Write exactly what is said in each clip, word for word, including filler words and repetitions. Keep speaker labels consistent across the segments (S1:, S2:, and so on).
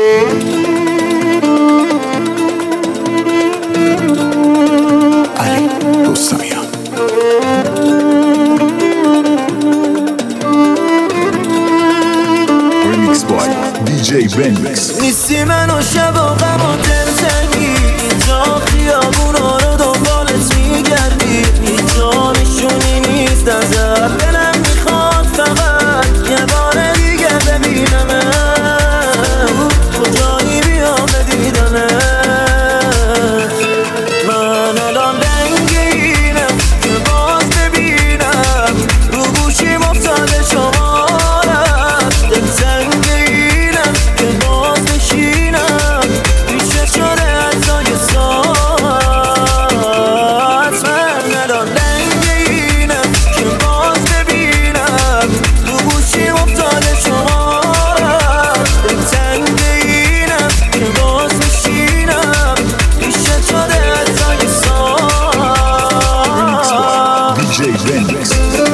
S1: علی رستمیان. ریمیکس بای دی جی بنیکس.
S2: نیستی من و شب و غم و دلتنگی، اینجا خیابونا رو دنبالت میگردی، اینجا نشونی نیست ازت، دلم میخواد فقط یه بار دیگه ببینمت، کجایی بیام بدیدنت. من الان دنگینم که باز ببینم رو گوشیم افتاده شمارت، دلتنگینم که باز بشینم پیشت شده حتی یه ساعت. من الان دنگینم که باز ببینم رو گوشیم افتاده شمارت، دلتنگینم که باز بشینم پیشت شده حتی یه ساعت.
S1: دی جی بنیکس.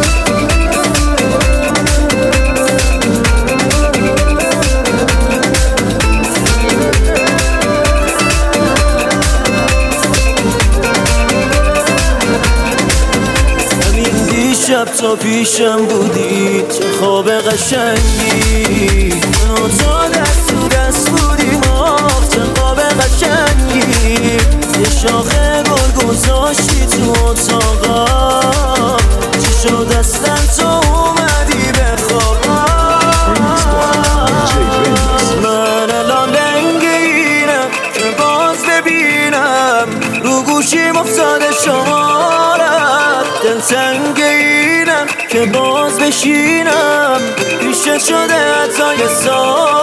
S2: شب تا پیشم بودی، چه خواب قشنگی، من و تو دست تو دست بودیم، آخ چه خواب قشنگی. یه شاخه گل گذاشتی تو اتاقم، چی شد اصلا تو اومدی بخوابم. من الان دنگینم که باز ببینم رو گوشیم افتاده شمارت، دلتنگینم که باز بشینم پیشت شده حتی یه سال.